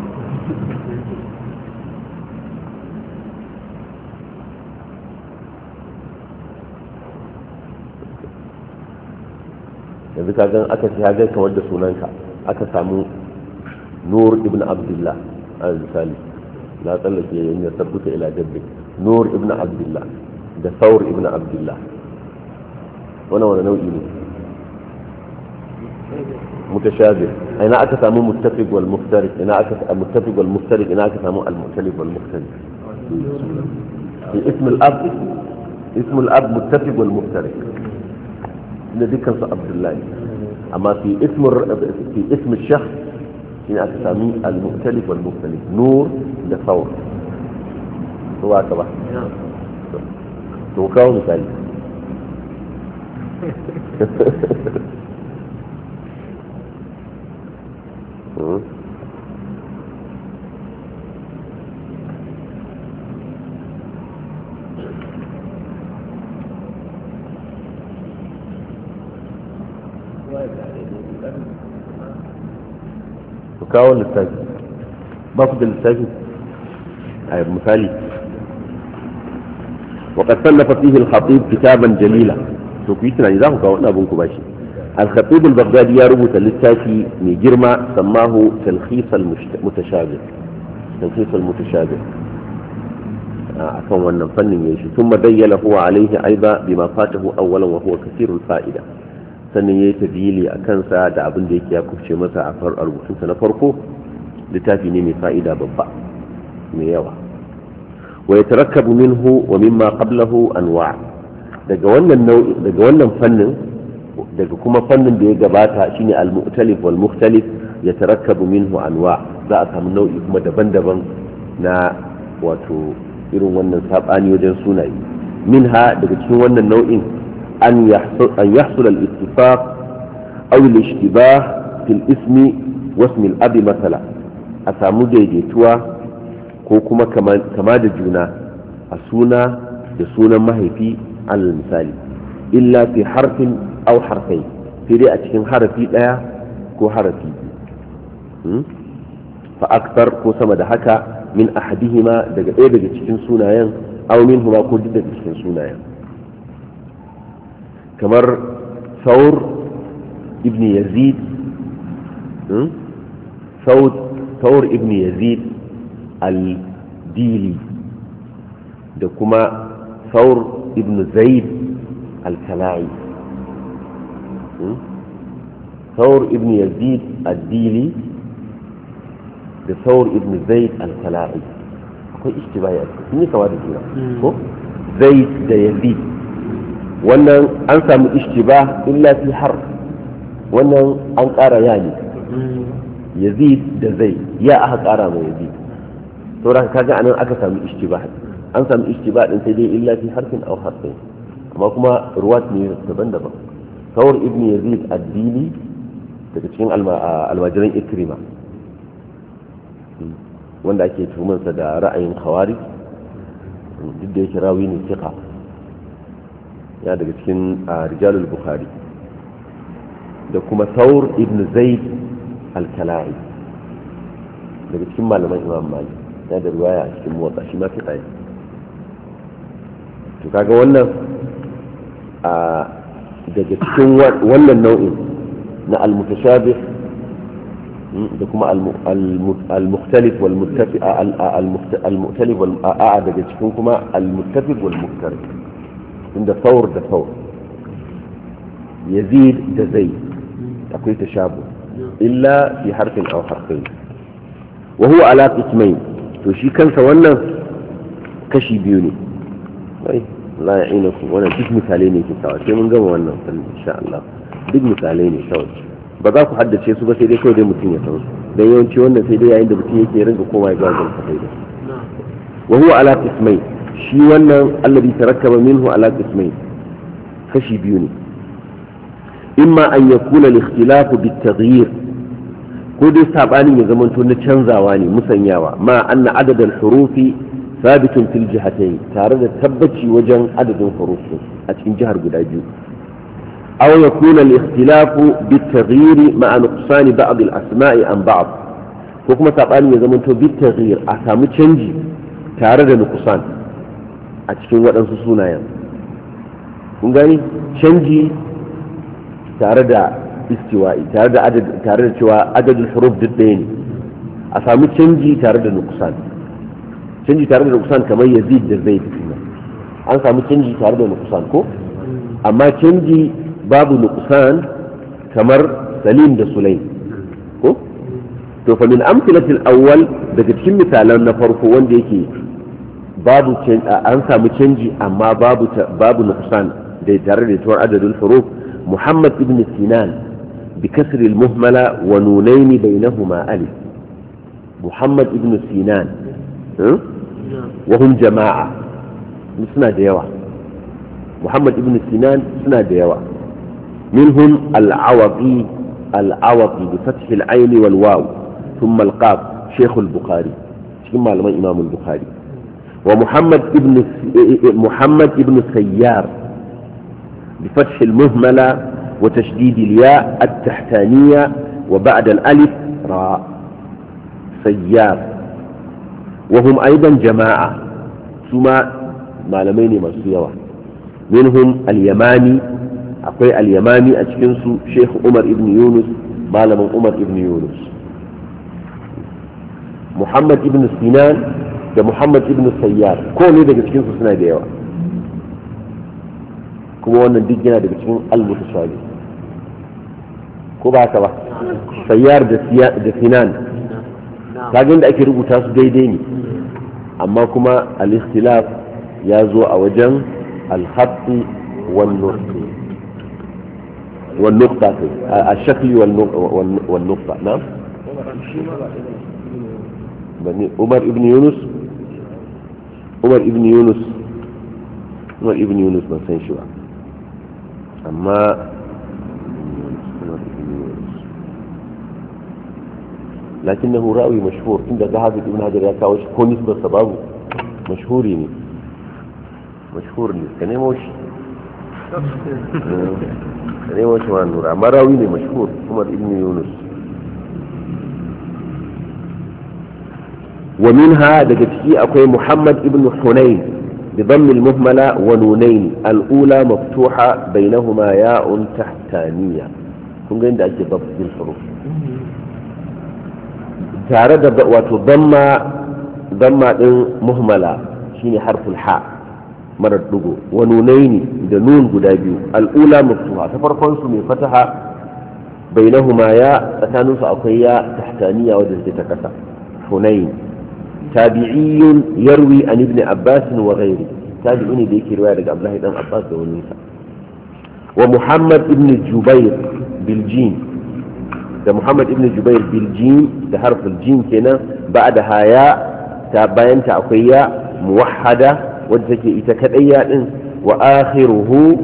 yanzu ka gan aka ci hagar kamar da sunanka aka samu nur ibn abdullah a misali na tsallake yin ya sabbuta ila dabbi nur ibn abdullah da saur ibn abdullah wannan wani nau'i ne mutashabih ina aka samu muttafiq wal muftariq ina aka samu muttafiq wal muftariq ina aka samu al mu'talif wal mukhtalif fi ism al ab ism al ab muttafiq wal muftariq da dukkan su abdullahi amma fi ism fi ism al shakhs ina aka samu al mu'talif wal mukhtalif nur da thawr to haka ba to kawo misali ku kawo lissafi ba ku da lissafi a misali وقد صنف فيه الخطيب كتابا جليلا توكيتنا إذا هو كون أبو كباشي الخطيب البغدادي يربط للتاتي من جرمة سماه تلخيص المتشابه تلخيص المتشابه أكون أن فن يشي ثم ديل هو عليه أيضا بما فاته أولا وهو كثير الفائدة sannan ya yi tafiyili a kansa da abin da yake ya kufce masa a rubutunsa na farko littafi ne mai fa'ida babba mai yawa wa yatarakkabu minhu wa mimma qablahu anwa' daga wannan nau'i daga wannan fannin daga kuma fannin da ya gabata shine al-mu'talif wal mukhtalif yatarakkabu minhu anwa' za a samu nau'i kuma daban-daban na wato irin wannan sabani wajen sunaye minha daga cikin wannan nau'in an yahsul an yahsul al-ittifaq aw al-ishtibah fil ismi wa ismi al-abi mathala a samu daidaituwa ko kuma kama da juna a suna da sunan mahaifi alal misali illa fi harfin aw harfai sai dai a cikin harafi daya ko harafi biyu fa aktar ko sama da haka min ahadihima daga ɗaya daga cikin sunayen aw minhuma ko duk daga cikin sunayen kamar saur ibn yazid saur ibn yazid al-dili da kuma saur ibn zaid al-kala'i saur ibn yazid al-dili da saur ibn zaid al-kala'i akwai ishtibahi a cikin yi kawa da juna ko zaid da yazid wannan an samu ishtiba illa fi har wannan an ƙara ya ne yazid da zaid ya aka ƙara mai yazid saboda kaga anan aka samu ishtiba an samu ishtiba din sai dai illa fi harfin aw harfin amma kuma ruwat ne daban-daban saur ibn yazid ad-dili daga cikin almajiran ikrima wanda ake tuhumansa da ra'ayin khawarij duk da yake rawi ne fiqa ya daga cikin rijalul bukhari da kuma saur ibn zaid al-kala'i daga cikin malaman imam malik ya da riwaya a cikin motsa shi ma fiqa ne to kaga wannan a daga cikin wannan nau'in na al-mutashabih da kuma al-mukhtalif wal muttafi al-mukhtalif wal a'a daga cikin kuma al-muttafiq wal mukhtalif inda saur da saur yazid da zaid akwai tashabu illa fi harfin aw harfain wa huwa ala qismain to shi kansa wannan kashi biyu ne wai la ya'inakum wannan duk misalai ne ke kawo sai mun gama wannan fannin insha Allah duk misalai ne kawai ba za ku haddace su ba sai dai kawai dai mutum ya san su dan yawanci wannan sai dai yayin da mutum yake rinka koma ya ga wannan sai dai wa huwa ala qismain shi wannan alladhi tarakkaba minhu ala qismain kashi biyu ne imma an yakuna al-ikhtilaf bit-taghyir ko dai sabanin ya zamanto na canzawa ne musanyawa ma anna adad al-hurufi thabitun fil jihatayn tare da tabbaci wajen adadin hurufi a cikin jihar guda biyu aw yakuna al-ikhtilafu bit-taghyir ma'a nuqsan ba'd al-asma'i an ba'd ko kuma sabanin ya zamanto bit-taghyir a samu canji tare da nuqsan a cikin waɗansu sunayen kun gani canji tare da istiwa'i tare da tare da cewa adadin huruf duk ɗaya ne a samu canji tare da nuqsan canji tare da nuqsan kamar yazid da zaid an samu canji tare da nuqsan ko amma canji babu nuqsan kamar salim da sulaim ko to fa min amsalati al-awwal daga cikin misalan na farko wanda yake babu an samu canji amma babu babu nuqsan da tare da tuwar adadin huruf muhammad ibn sinan bi kasr al-muhmala wa nunayn bainahuma alif muhammad ibn sinan wa hum jama'a suna da yawa muhammad ibn sinan suna da yawa minhum al-awaqi al-awaqi bi fath al-ayn wal waw thumma al-qaf shaykh al-bukhari cikin malaman imam al-bukhari ومحمد ابن محمد ابن سيار بفتح المهملة وتشديد الياء التحتانية وبعد الألف راء سيار وهم أيضا جماعة ثم malamai ne masu yawa minhum al-yamani akwai al-yamani a cikin su Sheikh Umar ibn Yunus malamin Umar ibn Yunus Muhammad ibn Sinan da Muhammad ibn Sayyar ko ne daga cikin su suna da yawa kuma wannan duk yana daga cikin al-mutashabi ko ba haka ba Sayyar da da Sinan kagin da ake rubuta su daidai ne amma kuma al-ikhtilaf ya zo a wajen al-khatt wal-nuqta al-shakl wal-nuqta na'am bani Umar ibn Yunus Umar ibn Yunus Umar ibn Yunus ban san shi ba amma لكنه راوي مشهور عند ذهب ابن حجر يا كاوش كون نسبة سبابه مشهورين مشهور لي كان يموش كان يموش مع النور أما راوي مشهور عمر ابن يونس ومنها دقتي أقوي محمد ابن حنين بضم المهملة ونونين الأولى مفتوحة بينهما ياء تحتانية كن عند أجل ضبط بالحروف tare da wato damma damma din muhmala shine harful ha marar dugo wa nunaini da nun guda biyu al'ula maftuha ta farkon su mai fataha bainahuma ya tsakanin su akwai ya tahtaniya wadda take ta kasa hunain tabi'iyyun yarwi an ibn abbas wa ghairi tabi'ini da yake riwaya daga abdullahi dan abbas da wani sa wa muhammad ibn jubair bil jin da Muhammad ibn Jubair bil jim da harfin jim kenan ba'da haya ta bayanta akwai ya muwahhada wadda take ita kadai ya din wa akhiruhu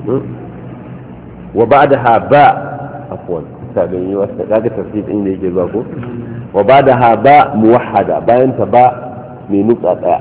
wa ba'daha ba afwan sabin yi wasa kaga tafsir din da yake zuwa ko wa ba'daha ba muwahhada bayanta ba mai nutsa daya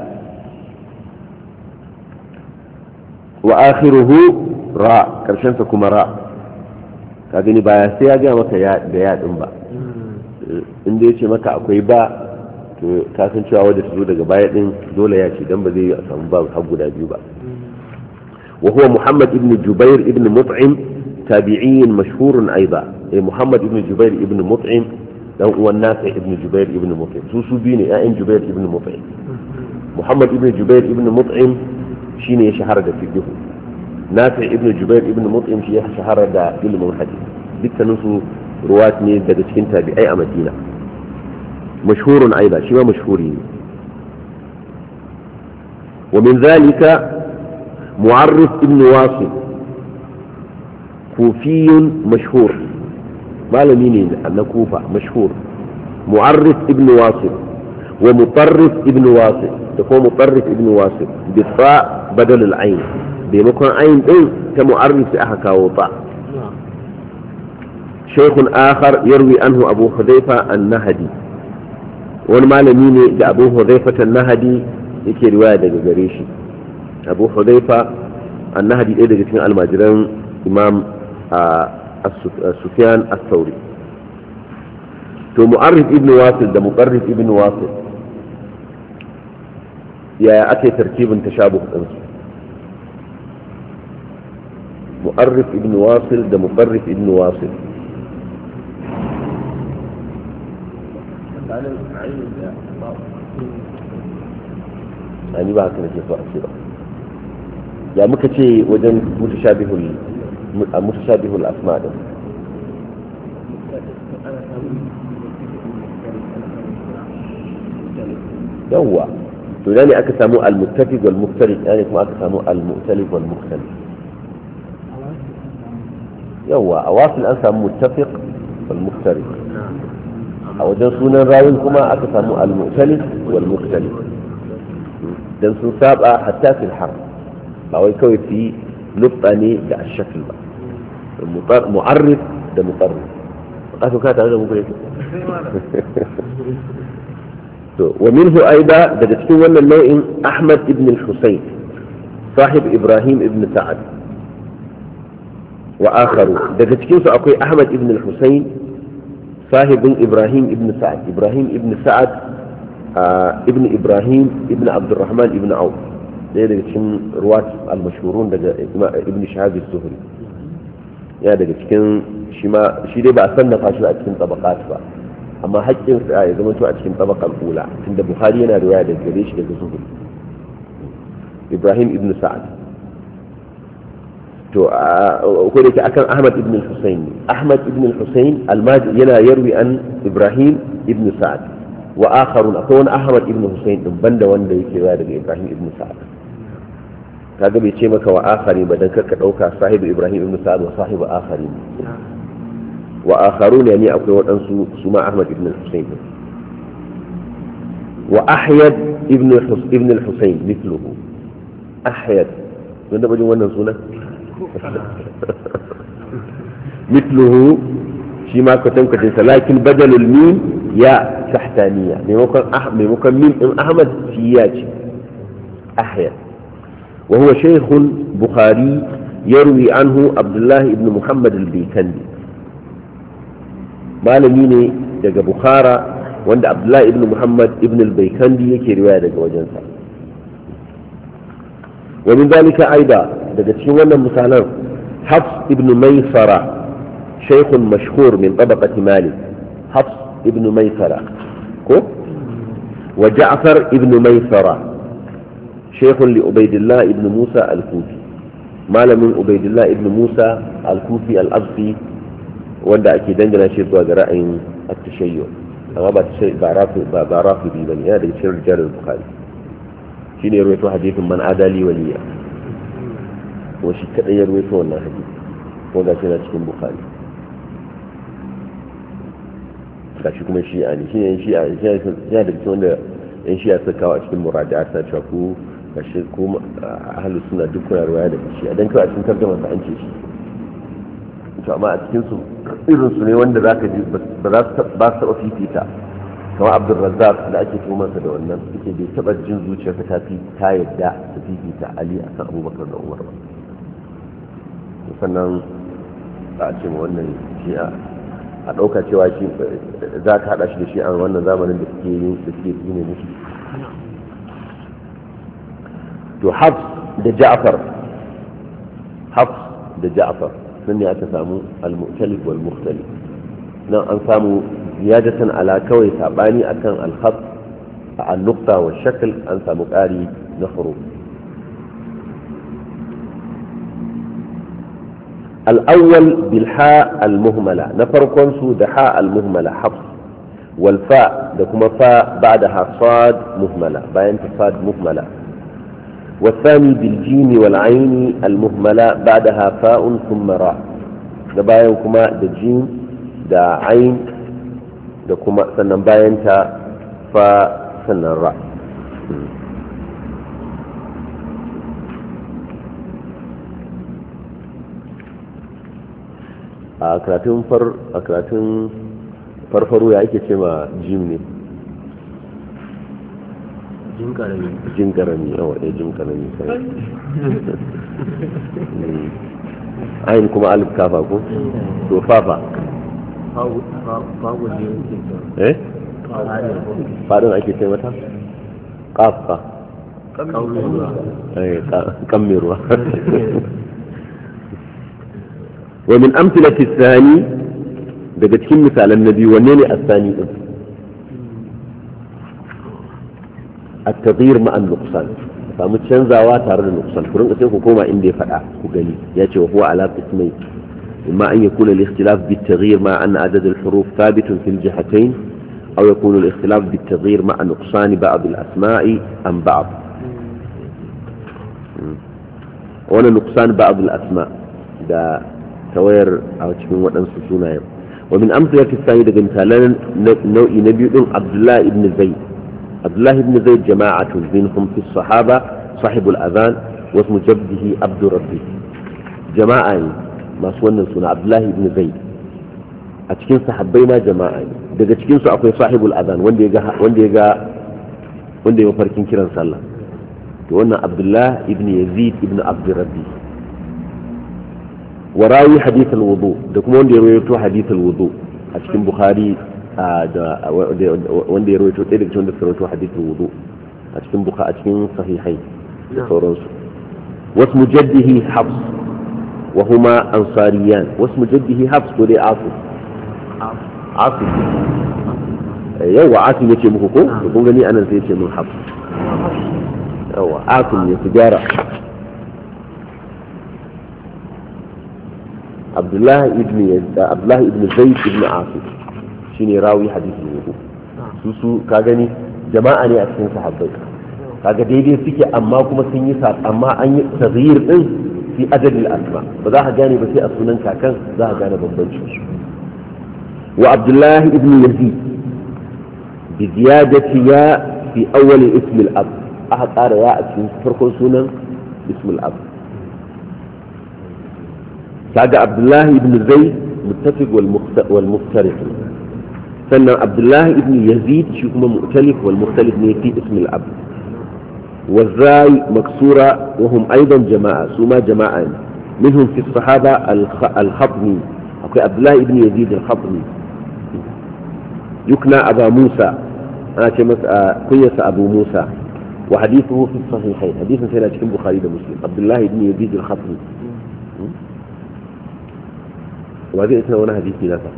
wa akhiruhu ra karshen sa kuma ra ka gani baya sai ya ga maka da yaɗin ba inda ya ce maka akwai ba to ka san cewa wadda su zo daga baya din dole ya ce dan ba zai yi a samu ba har guda biyu ba wa huwa muhammad ibn jubair ibn mut'im tabi'iyyin mashhurun aidan eh muhammad ibn jubair ibn mut'im dan uwan nasa ibn jubair ibn mut'im su su biyu ne ƴaƴan jubair ibn mut'im muhammad ibn jubair ibn mut'im shine ya shahara da fiqh nafi ibn jubair ibn mut'im shi ya shahara da ilimin hadith dukkanin su ruwat ne daga cikin tabi'ai a madina mashhurun aiba shi ma mashhuri ne wa min zalika mu'arrif ibn wasil kufiyun mashhur malami ne na kufa mashhur mu'arrif ibn wasil wa mutarrif ibn wasil da kuma mutarrif ibn wasil bi fa badal al-ayn baimakon ayin din ta mu'arrif sai aka kawo ta shaykhun akhar yarwi anhu abu hudayfa an-nahdi wani malami ne da abu hudayfa an-nahdi yake riwaya daga gare shi abu hudayfa an-nahdi ɗaya daga cikin almajiran imam sufyan as-thawri to mu'arrif ibn wasil da muqarrif ibn wasil yaya ake tarkibin tashabuh ɗinsu مؤرف ابن واصل ده مقرف ابن واصل يعني بقى كنا في سؤال كده يا مكتي وجن متشابه متشابه الاسماء ده يوا to ne aka samu al-muttafiq wal muftariq ne kuma aka samu al-mu'talif wal mukhtalif yawa a wasil an samu muttafiq wal mukhtalif a wajen sunan rawin kuma aka samu al-mu'talif wal mukhtalif dan sun saba hatta fil harf ba wai kawai fi nutsa ne da ashakl ba mu'arrif da mutarrif aka ka tare da mu ne to wa minhu aida daga cikin wannan nau'in Ahmad ibn al-Husayn sahib Ibrahim ibn Sa'ad wa akharu daga cikin su akwai Ahmad ibn al-Husayn sahibin Ibrahim ibn Sa'ad Ibrahim ibn Sa'ad ibn Ibrahim ibn Abdurrahman ibn Auf ɗaya daga cikin ruwat al-mashhurun daga ibn shahab az-zuhri ya daga cikin shi ma shi dai ba a sannafa shi a cikin tabaqat ba amma haƙƙin sa ya zama to a cikin tabaqal ula tunda bukhari yana riwaya daga gare shi daga zuhri ibrahim ibn sa'ad to ko da ke akan ahmad ibn al-husayn ahmad ibn al-husayn al-majid yana yarwi an ibrahim ibn sa'ad wa akharun akwai wani ahmad ibn husayn din banda wanda yake riwaya daga ibrahim ibn sa'ad kaga bai ce maka wa akhari ba dan karka dauka sahibu ibrahim ibn sa'ad wa sahibu akhari wa akharun yani akwai wadansu su ma ahmad ibn al-husayn wa ahyad ibn ibn al-husayn mithluhu ahyad wanda bajin wannan sunan mithluhu shi ma kwatan kwatan salakin badalul mim ya tahtaniya maimakon maimakon mim din ahmad shi ya ce ahyad وهو شيخ بخاري يروي عنه عبد الله بن محمد البيكندي malami ne daga bukhara wanda abdullahi ibn muhammad ibn al-baykandi yake riwaya daga wajensa wa min dalika aida daga cikin wannan misalan hafs ibn maysara shaykhun mashhur min tabaqati malik hafs ibn maysara ko wa ja'far ibn maysara شيخ لعبيد الله ابن موسى الكوفي مالم عبيد الله ابن موسى الكوفي الأبسي wanda ake dangana shi zuwa ga ra'ayin at-tashayyu amma ba ba rafi ba ba rafi bi bane yana da cikin rijal al-bukhari shine rawaito hadithin man adali waliya ko shi kadai ya rawaito wannan hadisi ko ga shi na cikin bukhari gashi kuma shi'a ne shine shi'a ya da cikin wanda yan shi'a suka kawo a cikin murajaat ta cewa ku gashi ko ahlus sunna duk kuna riwaya da shi dan kawai a cikin tarjuma sa an ce shi to amma a cikin su irin su ne wanda zaka ji ba za su ba su fifita kamar Abdul Razzaq da ake tuhumar sa da wannan yake bai taba jin zuciyarsa ta fi ta yadda ta fifita Ali akan Abubakar da Umar ba sannan za a ce ma wannan shi'a a ɗauka cewa shi za ka haɗa shi da shi a wannan zamanin da suke yin da suke yi ne musu to hafs da ja'far hafs da ja'far nan ne aka samu al-mu'talif wal mukhtalif nan an samu ziyadatan ala kawai sabani akan al-khat al-nuqta wa shakl an samu ƙari na huruf الأول بالحاء المهملة نفرقون سو دحاء المهملة حفص والفاء دكما فاء بعدها صاد مهملة باين صاد مهملة والثاني بالجيم والعين المهملة بعدها فاء ثم راء دباين كما دجيم دا عين دكما سنن باين تا فاء سنن راء a karatun far a karatun farfaro ya ake ce ma jim ne jin karami jin karami yawa ɗaya jin karami sai ayin kuma alif kafa ko to fafa fawo ne eh fadin ake ce mata kafa kammirwa ومن أمثلة الثاني daga cikin misalan na biyu wanne ne asani din at-taghyir ma'a an-nuqsan samu canzawa tare da nuqsan ku rinka sai ku koma inda ya fada ku gani yace wa huwa ala qismay imma an yakuna al-ikhtilaf bit-taghyir ma'a anna adad al-huruf thabit fi al-jihatayn aw yakuna al-ikhtilaf bit-taghyir ma'a nuqsan ba'd al-asma'i am ba'd wa nuqsan ba'd al-asma' da tawayar a cikin waɗansu sunayen wa min amsalati tsani daga misalan nau'i na biyu din Abdullah ibn Zayd Abdullah ibn Zayd jama'atu minhum fi sahaba sahibul adhan wa ismu jaddihi Abdur Rabbi jama'a ne masu wannan suna Abdullah ibn Zayd a cikin sahabbai ma jama'a ne daga cikin su akwai sahibul adhan wanda ya ga wanda ya ga wanda ya farkin kiran sallah to wannan Abdullah ibn Yazid ibn Abdur Rabbi وراوي حديث الوضوء da kuma wanda ya rawaito hadith alwudu a cikin bukhari da wanda ya rawaito ɗaya daga cikin wanda suka rawaito hadith alwudu a cikin bukhari a cikin sahihai da sauransu wasu mujaddihi habs wa huma ansariyan wasu mujaddihi habs ko dai asu asu yawa asu yace muku ko kun gani anan sai yace mun habs yawa asu ne tijara Abdullah ibn Abdullah ibn Zayd ibn Asim shine rawi hadisi ne su su ka gani jama'a ne a cikin sahabbai kaga daidai suke amma kuma sun yi sa amma an yi taghyir din fi adadil asma ba za ka gane ba sai a sunan kakan za ka gane bambancin su wa Abdullah ibn Yazid bi ziyadati ya fi awwal ism al-ab aka tsara ya a cikin farkon sunan ism al-ab kaga Abdullah ibn Zayd muttafiq wal muftariq sannan Abdullah ibn Yazid shi kuma mu'talif wal mukhtalif ne fi ism al-ab والزاي مكسورة وهم أيضا جماعة سوما جماعة منهم في الصحابة الخطمي أقول عبد الله بن يزيد الخطمي يكنى أبا موسى أنا كمس قيس أبو موسى وحديثه في الصحيحين حديث سيدنا كم بخاري ومسلم عبد الله بن يزيد الخطمي وهذه اسمه هنا حديث ثلاثة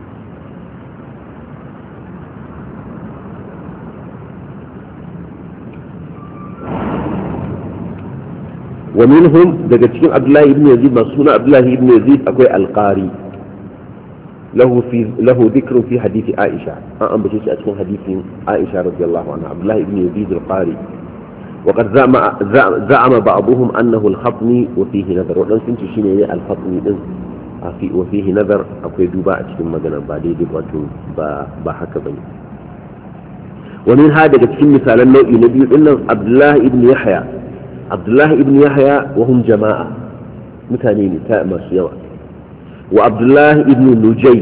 ومنهم دقتكم عبد الله بن يزيد مصنوع عبد الله بن يزيد أكوي القاري له في له ذكر في حديث عائشة أم بشيء أتكون حديث عائشة رضي الله عنها عبد الله بن يزيد القاري وقد زعم زعم بعضهم أنه الخطمي وفيه نذر ولن كنت شيء الخطمي في وفيه نذر أكوي دوباء أتكون مدنا بعدين دبواتو بحكة بني ومن هذا دقتكم مثال النوع نبي إن عبد الله بن يحيى عبد الله ابن يحيى وهم جماعة متانين تأمى سيوا وعبد الله ابن نجي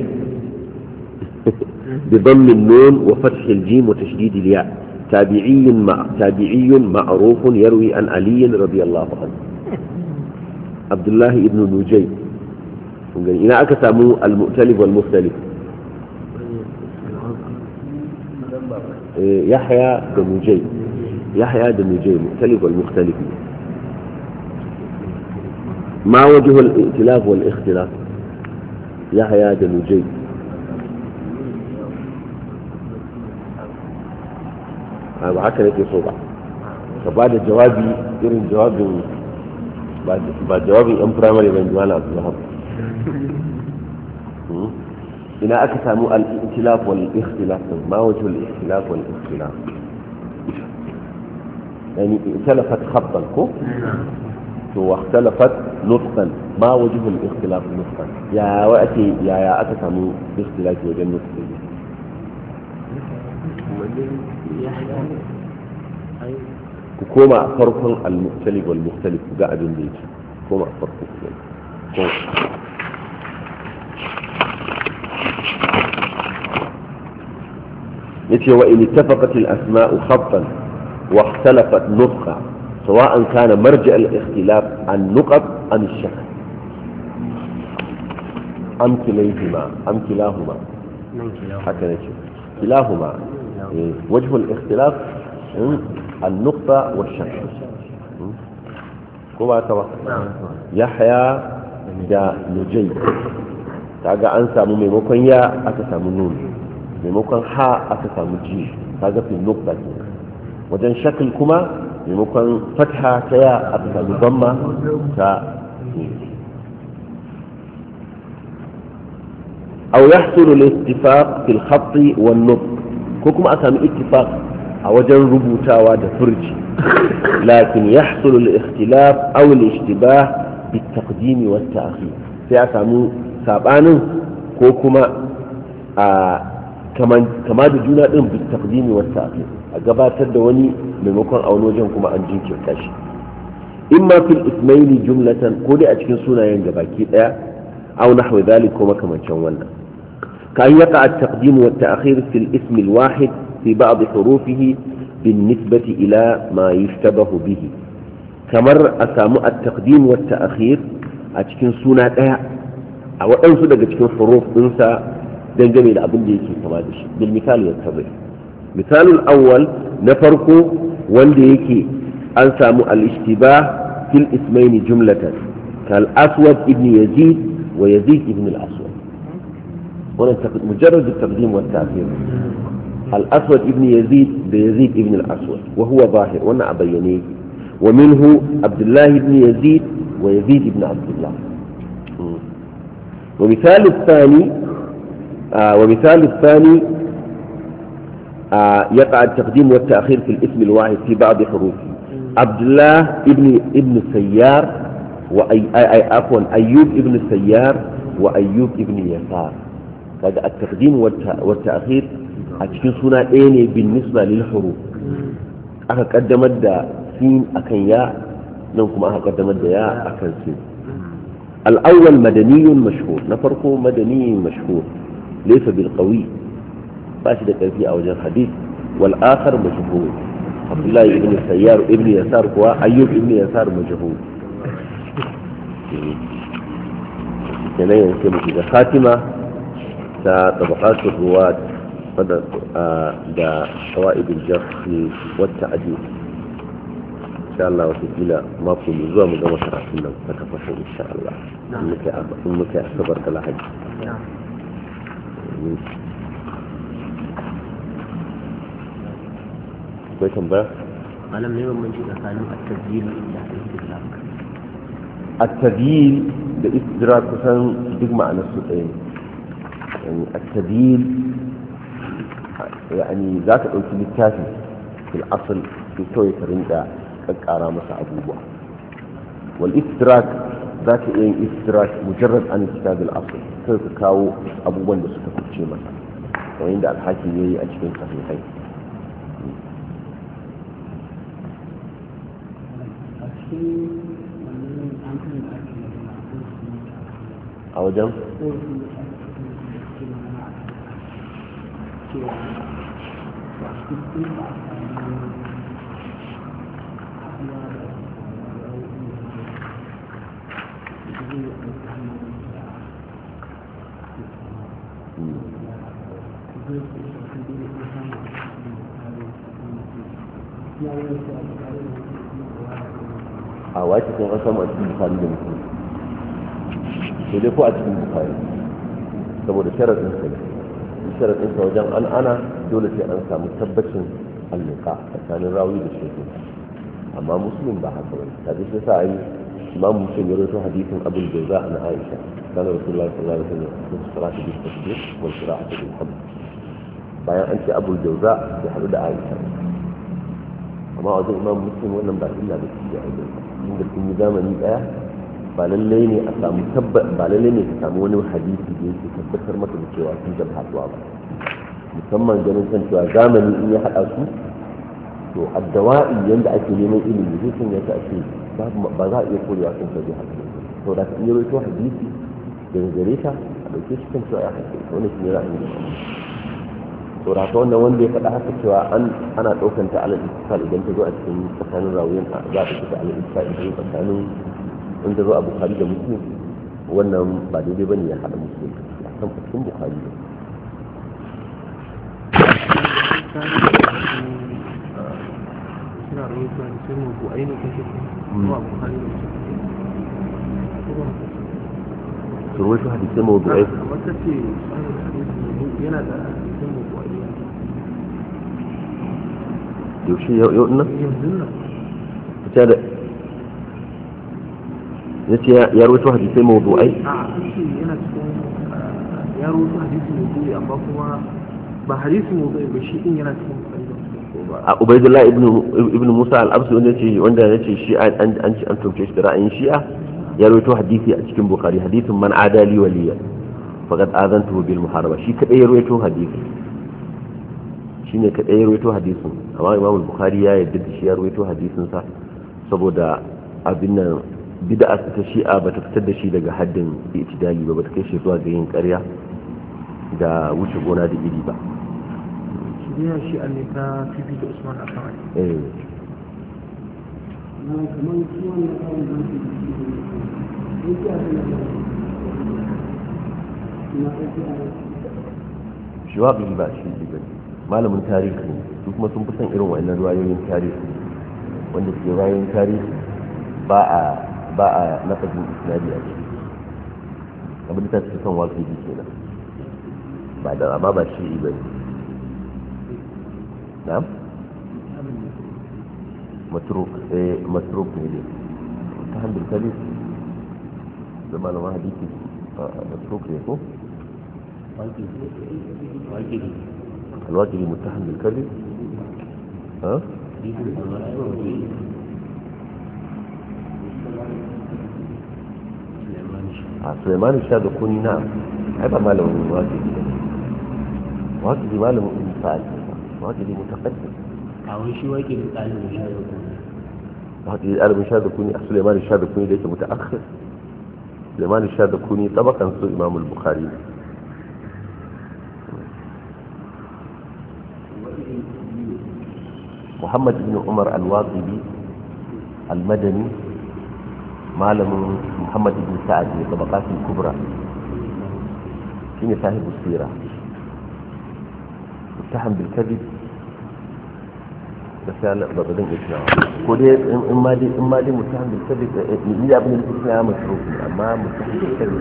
بضم النون وفتح الجيم وتشديد الياء تابعي مع تابعي معروف يروي عن علي رضي الله عنه عبد الله ابن نجي إذا أكسموا المؤتلف والمختلف يحيى بن نجي يحيى بن نجي المختلف والمختلف ما وجه الائتلاف والاختلاف يحيى بن نجي هذا هكذا يكي صوبة فبعد جوابي يرين جواب بعد جوابي ام برايمري بين جمال عبد الوهاب هنا أكثر الائتلاف والاختلاف ما وجه الائتلاف والاختلاف يعني اختلفت خطا كو واختلفت نطقا ما وجه الاختلاف نطقا يا وقتي يا يا أكثر باختلاف وجه نطق كوما فرق المختلف والمختلف قاعد بيت كوما فرق كوما يتي وإن اتفقت الأسماء خطا واختلفت نطقا سواء كان مرجع الاختلاف النقط أم الشكل أم كليهما أم كلاهما حتى نشوف كلاهما وجه الاختلاف النقطة والشكل كما ترى يحيى دا نجي kaga an samu maimakon ya aka samu nun maimakon ha aka samu ji kaga fi nukta ke wajen shakil kuma maimakon fatha ta ya aka samu damma ta aw yahsulu al-ittifaq fi al-khatt wan-nutq ko kuma a samu ittifaq a wajen rubutawa da furji lakin yahsulu al-ikhtilaf aw al-ishtibah bi-taqdim wa at-ta'khir sai a samu sabanin ko kuma a kama da juna din bi taqdimi wa ta'khir a gabatar da wani maimakon a wani wajen kuma an jinkirta shi imma fil ismaili jumlatan ko dai a cikin sunayen gabaki daya aw nahwa dhalik ko makamancin wannan kan yaqa at-taqdim wa at-ta'khir fil ism al-wahid fi ba'd hurufihi بالنسبة إلى ما يشتبه به kamar a samu at-taqdim wa at-ta'khir a cikin suna daya a waɗansu daga cikin huruf ɗinsa dangane da abin da yake kama da shi bil misali ya tabi misalul awwal na farko wanda yake an samu al-ishtibah fil ismaini jumlatan kal aswad ibn yazid wa yazid ibn al-aswad wannan mujarrad at-taqdim wa at-ta'khir al-aswad ibn yazid da yazid ibn al-aswad wa huwa zahir wannan abayyane wa minhu abdullah ibn yazid wa yazid ibn abdullah ومثال الثاني آه ومثال الثاني آه يقع التقديم والتأخير في الاسم الواحد في بعض حروفه عبد الله ابن ابن السيار وأي أي عفوا أيوب ابن السيار وأيوب ابن يسار هذا التقديم والتأخير أتكون سنة إيه بالنسبة للحروف أكا قدمت دا سين أكن يا نوكم أكا قدمت دا يا أكن سين الأول مدني مشهور نفرقه مدني مشهور ليس بالقوي باشد كيفية أو جن حديث والآخر مجهول عبد الله ابن السيار ابن يسار هو أيوب ابن يسار مجهول كنا ينسمى كده خاتمة طبقات الرواة دا شوائب الجرح والتعديل إن شاء الله وتجيلا ما في نظام وما شرعتنا تكفشوا إن شاء الله إنك إنك أعتبرك لا حاجة كويس بقى أنا من يوم من جينا كانوا التسجيل الاستدراك التسجيل بالاستدراك كان بيجمع على الصوتين يعني التسجيل يعني ذاك قلت بالكافي في الأصل في توي ترندا كقارا مسا أبوبوا والاستدراك ذاك يعني استدراك مجرد عن كتاب الأصل كيف كاو أبوبوا اللي سكتوا مسا وعند الحاكم يجي أجمل صحيحين a wajen a wace kan an samu a cikin bukari da mutum sai dai ko a cikin bukari saboda sharaɗin sa ne sharaɗin sa wajen an ana dole sai an samu tabbacin alliqa tsakanin rawi da shi amma muslim ba haka ba kaje sai sa ai imam muslim ya rawaito hadisin abul jawza an aisha kana rasulullahi sallallahu alaihi wasallam ya salatu bi tasbih wal qira'atu bil hamd bayan an ce abul jawza ya hadu da aisha amma wajen imam muslim wannan ba illa da shi ya aisha inda sun yi zamani daya ba lallai ne a samu tabbat ba lallai ne ka samu wani hadisi da yake tabbatar maka da cewa sun zama haɗuwa ba musamman ganin kan cewa zamani in ya haɗa su to addawa'i yanda ake neman ilimi zai sun yasa ake ba za a iya korewa kan sabi haka to da ka iya rawaito hadisi daga gare ta a ɗauke shi kan cewa ya haɗe wani shi ne ra'ayin da to da ka wannan wanda ya faɗa haka cewa an ana ɗaukan ta alal ittisal idan ta zo a cikin tsakanin rawuyan za ta fita alal ittisal idan tsakanin in ta zo a bukari da muslim wannan ba daidai bane ya haɗa muslim a kan cikin bukari ne suna rahoton sai mu bu aini kake kuma bukari da muslim su rawaito hadisai mawdu'ai amma kace yana da sai mu bu aini yaushe yau nan yanzu nan ta da yace ya rawaito hadisai mawdu'ai a kace yana cikin ya rawaito hadisi mawdu'i amma kuma ba hadisi mawdu'i ba shi din yana cikin bukari da muslim ko ba a ubaidullah ibn ibn musa al-absi wanda yace wanda yace shi an an an tumce shi da ra'ayin shi'a ya rawaito hadisi a cikin bukari hadisin man adali waliya faqad azantuhu bil muharaba shi kadai ya rawaito hadisi shine kadai ya rawaito hadisin amma imam al-bukhari ya yarda da shi ya rawaito hadisin sa saboda abin nan bid'a ta shi'a bata fitar da shi daga haddin itidali ba bata kai shi zuwa ga yin ƙarya da wuce gona da iri ba shi ne shi ne ta fifi da usman a kan eh na kamar ciwon da kawai zan fi yake a kan na ɗauki a shi wa ba shi ne malamin tarihi ne su kuma sun fi son irin wa'annan ruwayoyin tarihi wanda ke bayan tarihi ba a ba a nafazin isnadi a ciki abin da ta ce kan wasu yi kenan ba da amma ba shi ba ne na'am matruk eh matruk ne ne ta hambin kali da malaman hadisi matruk ne ko الواجري متهم بالكذب ها سليمان الشاذكوني نعم هذا ما له واجري واجري ما له مثال واجري متقدم أو شيء واجري قال الشاذكوني واجري قال الشاذكوني سليمان الشاذكوني ليس متأخر سليمان الشاذكوني طبقا سوء إمام البخاري محمد بن عمر الواقدي المدني معلم محمد بن سعد من الطبقات الكبرى شنو صاحب السيرة متهم بالكذب بس لا بدون إسلام كودي إما دي إما دي متهم بالكذب إذا ابن الإسلام مشروط أما متهم بالكذب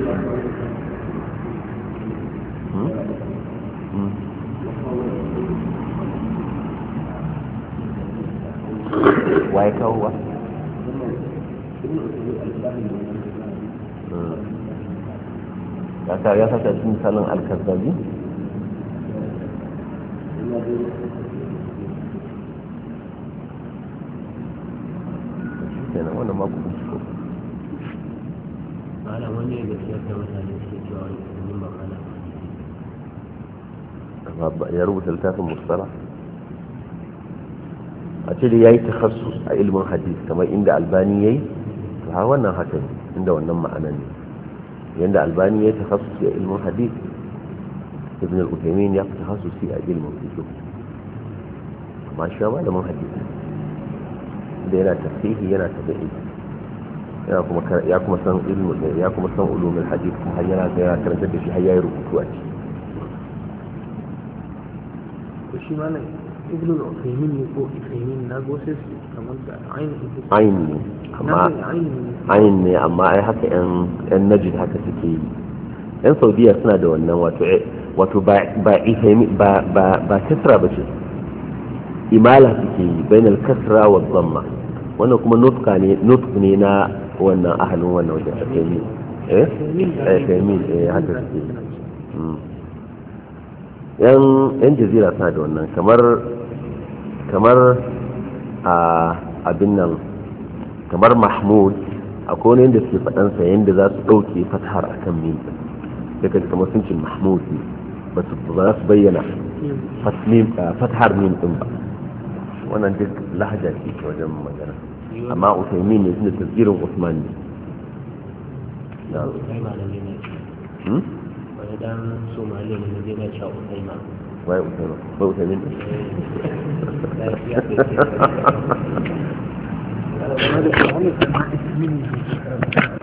waye kawo wa ya ya saka cikin misalin alkazzabi kenan wannan ma ku binciko ala wani ya gaskiya ta mutane suke cewa wani makana ya rubuta littafin mustala a ce da ya yi takhassus a ilimin hadis kamar inda albani ya yi to har wannan haka ne inda wannan ma'ana ne yadda albani ya yi takhassus a ilimin hadis ibn al-utaymin ya fi takhassusi a ilimin fiqh amma shi ba ilimin hadis da yana tafsiri yana tabi'i yana kuma ya kuma san ilmin ya kuma san ulumul hadis kuma har yana yana karanta da shi har yayi rubutu a ciki to shi malam ibn al-Uthaymin ne ko Uthaymin na go sai kamar da ainihin aini amma aini ne amma ai haka yan yan najid haka suke yi yan saudiya suna da wannan wato wato ba ba ba ba ba kasra ba ce imala suke yi bainal kasra wa dhamma wannan kuma nutqa ne nutq ne na wannan ahalin wannan wajen Uthaymin eh Uthaymin eh haka suke yan yan jazira suna da wannan kamar kamar a abin nan kamar mahmud akwai wani yadda suke faɗansa yadda za su ɗauke fatahar a kan min daga kamar sun ce mahmud ne ba su ba su bayyana fatahar min ɗin ba wannan duk lahaja ce ta wajen magana amma usaimin ne suna tasirin usman ne wani dan somaliya ne zai na cewa usaima waye usaima ba usaimin ne da